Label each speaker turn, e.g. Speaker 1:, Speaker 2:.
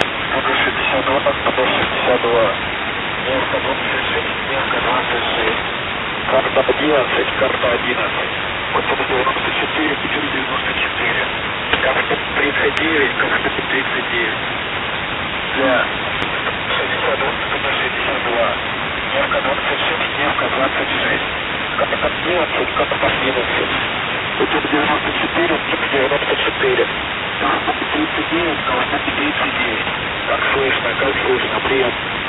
Speaker 1: 162, 162. Невка 26, Невка 26. Карта 11, карта 11. Код 94, 494. Карта 39, карта 39. Для 62, 162. Невка 26, Невка 26. Карта 11, карта 11. Код 94, 94. Карта 39, карта 39. Как слышно, прием.